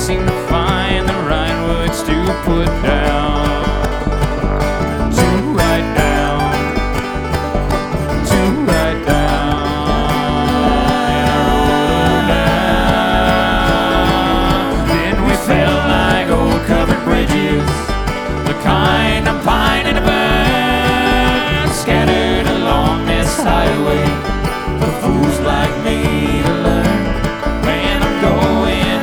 seem to find the right words to put down.